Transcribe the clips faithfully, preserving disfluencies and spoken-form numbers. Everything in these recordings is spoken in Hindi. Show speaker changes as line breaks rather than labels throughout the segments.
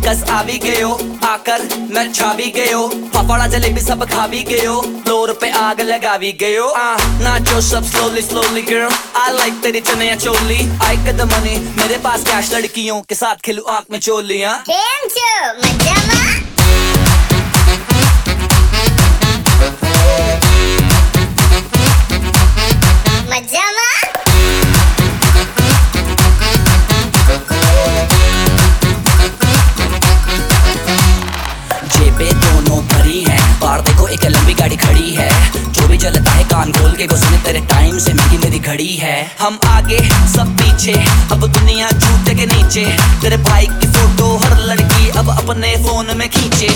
कस आ भी गयो, आकर मैं छा भी गयो, फाफड़ा जलेबी सब खा भी गयो, फ्लोर पे आग लगा भी गयो। आ, नाचो सब slowly slowly girl, I like तेरी चने चोली, आई कद मनी मेरे पास कैश, लड़कियों के साथ खेलू आंख में चोलियां। जेबे दोनों भरी है, बाहर देखो एक लंबी गाड़ी खड़ी है, जो भी जलता है कान खोल के घुसने तेरे टाइम से महंगी मेरी घड़ी है। हम आगे सब पीछे, अब दुनिया जूते के नीचे, तेरे भाई की फोटो हर लड़की अब अपने फोन में खींचे।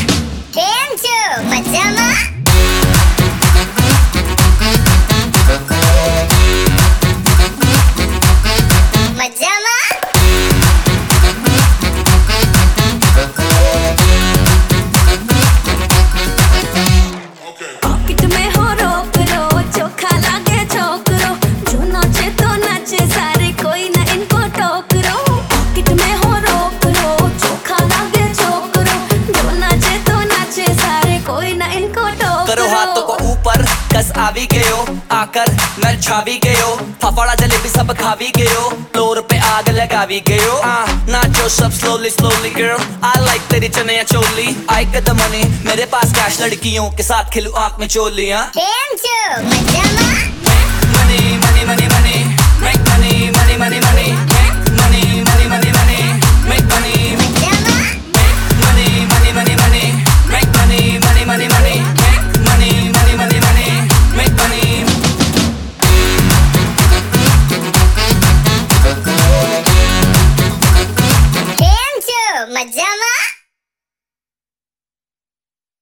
करो हाथों को ऊपर, कस आ भी गयो, आकर मैं छा भी गयो, फाफड़ा जलेबी सब खा भी गयो, फ्लोर पे आग लगा भी गयो। आ, नाचो सब slowly slowly girl, I like तेरी चने चोली, आई कद मनी मेरे पास कैश, लड़कियों के साथ खेलू आंख में चोलियां। Money money money money make money money money money money money money money make money money money money money make money money money money
Majama